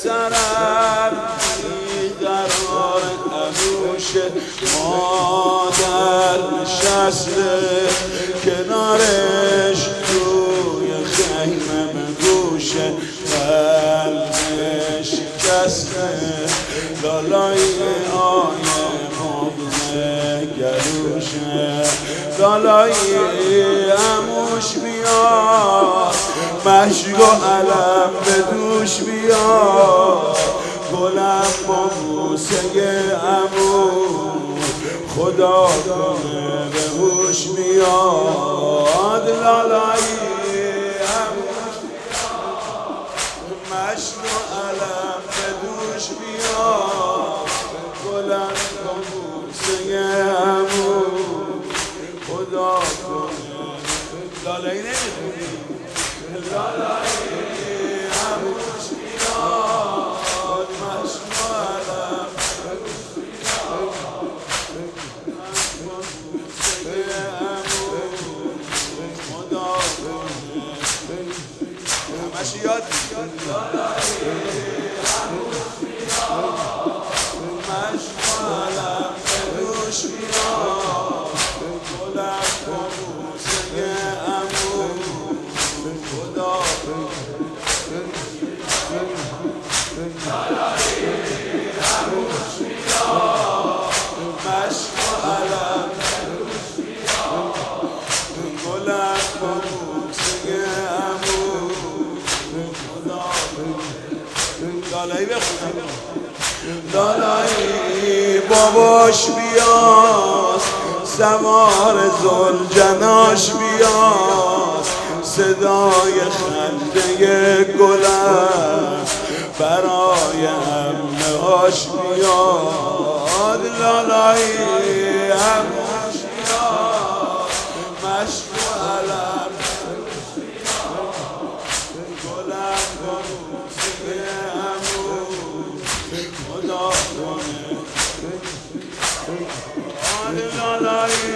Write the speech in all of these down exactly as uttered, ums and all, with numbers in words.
پسرم بیقرار انوش مادر نشسته کنارش توی خیمه گوشه قلبش شکسته لالای آیه مغزه گلوشه لالای عموش بیاد مشک و علم به دوش بیاد گلم با بوسه عمو خدا کنه به هوش میاد لالای عموش مشک و علم به دوش بیاد گلم با بوسه عمو خدا کنه لالایی نمیدونی لالای عموش میاد مشک و علم همش یاد مشک و علم به دوش میاد گلم با بوسه عمو خدا مشک و علم گلم با بوسه عمو لالایی بخونم لالایی باباش بیاد سوار زلجناش بیاد صدای خنده گلم برای همه هاش بیاد لالایی هموش بیاد مشک و علم گلم با بوسه عمو خدا کنه لالایی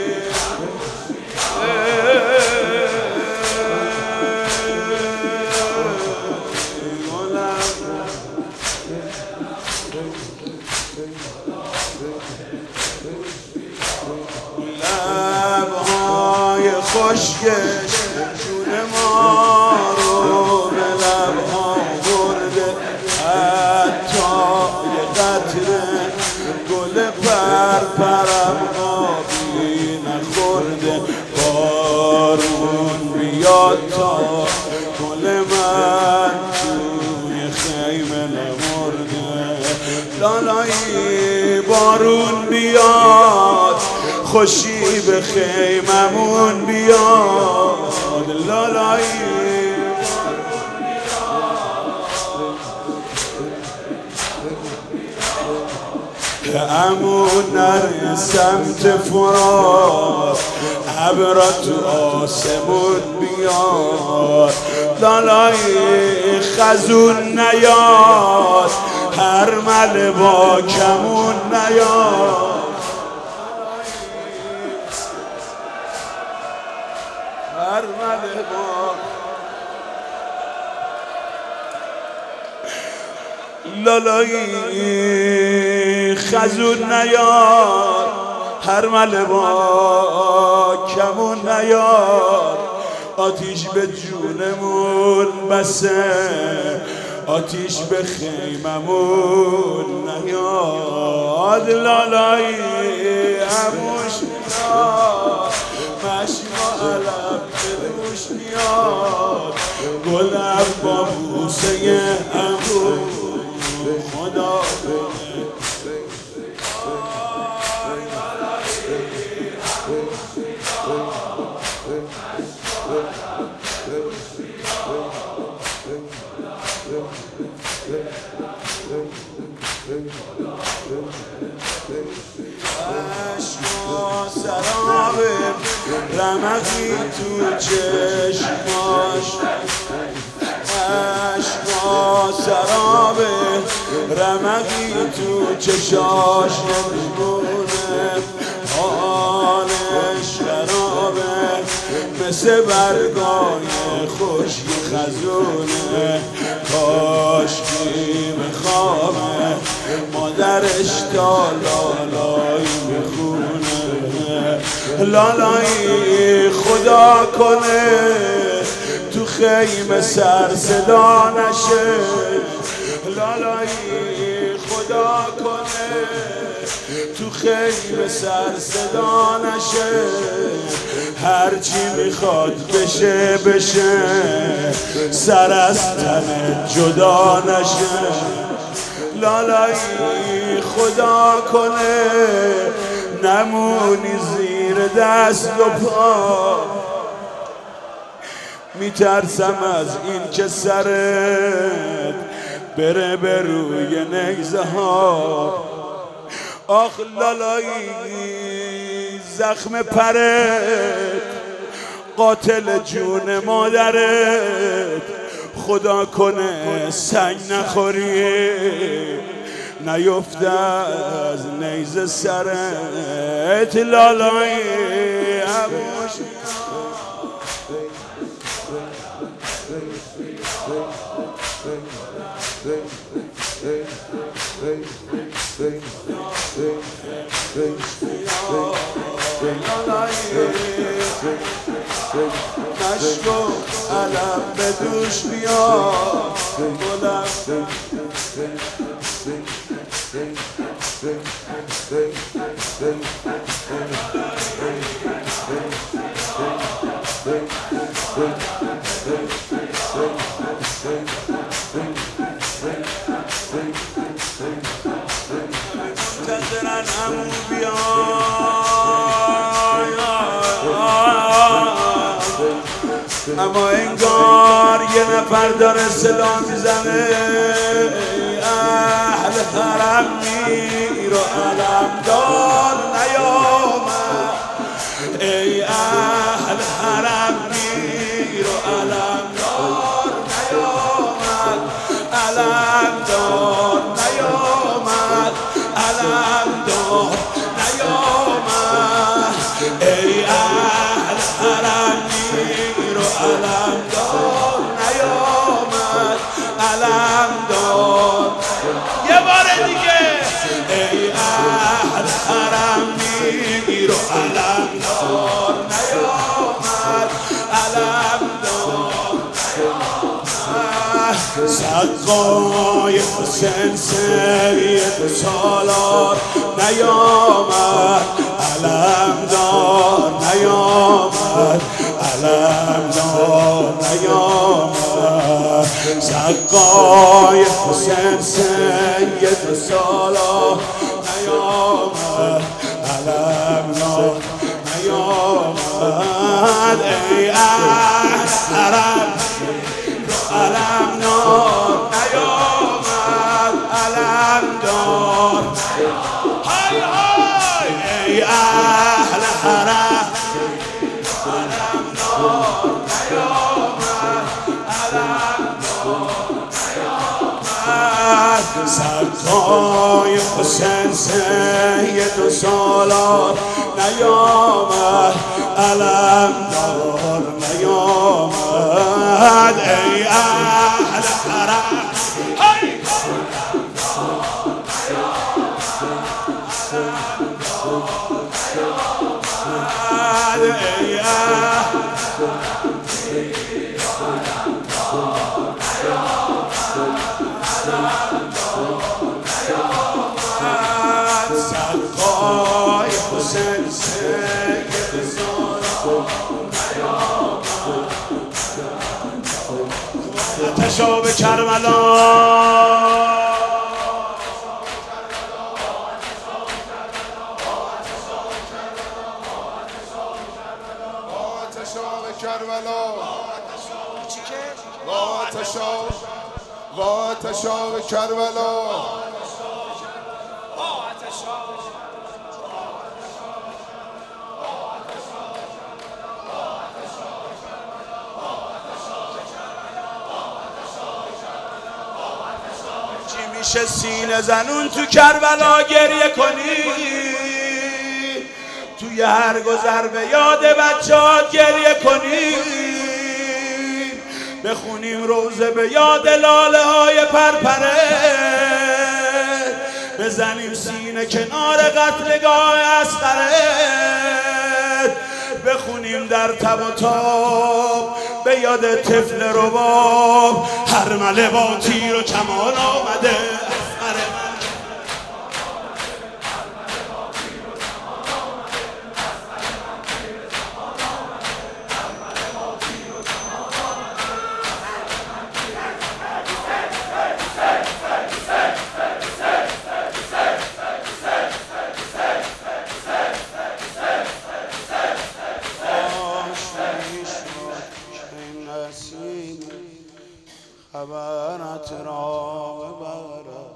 لبهای خشکش جون ما رو به لبها برده حتی یه قطره گل پرپرم آبی نخورده بارون بیاد تا گل من توی خیمه نمرده لالایی بارون بیاد خوشی به خیممون بیاد لالایی عمو نره سمت فرات ابرا تو آسمون بیاد لالایی خزون نیاد هر مل با کمون نیاد هر مل با لالایی خزون نیاد هر مل با کمون نیاد آتیش به جونمون بسه آتیش به خیممون نیاد لالایی هموش میاد مشک و علم به دوش میاد گلم با بوسه عمو خدا کنه عشقا سرابه رمقی تو چشماش عشقا سرابه رمقی تو چشاش نمیگونه حالش خرابه مثل برگای خوشی خزونه، کاشکی بخوابه مادرش تا لالایی میخونه. لالایی خدا کنه تو خیمه سر صدا نشه، لالایی خدا کنه تو خیمه سر صدا نشه، هرچی میخواد بشه بشه سر از تن جدا نشه. لالایی خدا کنه نمونی زیر دست و پا، میترسم از این که سرت بره به روی نیزه ها. آخ لالایی زخم پرت قاتل جون مادرت، خدا کنه سنگ نخوری نیفته از نیزه سرت. لالایی عبوش نشکو علم به دوش بیا گلم، منتظرن همون بیا اما انگار یه نفر داره صدا میزنه، اهل حرم میر و علم دار نیامد، ای اهل حرم میر و علم دار نیامد، علم دار نیامد، علم دار نیامد، ای اهل حرم میر و علم دار نیامد، علم دار. یه بار دیگه ای اهل حرم میر و علم دار نیامد، علم دار. سقای حسین سید سالار نیامد، علم دار نیامد، علم دار نیامد. سقای حسین سید سالار نیامد، علم دار نیامد، ای اهل حرم علم دار نیامد، علم دار. های های ای اهل حرم علم دار نیامد، علم دار نیامد. سقای حسین سید سالار نیامد، علم دار نیامد، ای اهل حرم ای اهل سقای حسین سید سالار آتشا به کربلا، آتشا به کربلا، چی میشه سینه زنون تو کربلا گریه کنی، توی میگه هر گذر به یاد بچه‌هات گریه کنیم، بخونیم روزه به یاد لاله های پرپره، بزنیم سینه کنار قتلگاه اصغرت، بخونیم در تب و تاب به یاد طفل رباب، هر مله با تیر و کمان آمده. خبرت را ببرد،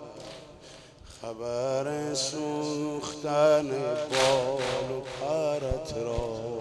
خبر سوختن بال و پرت را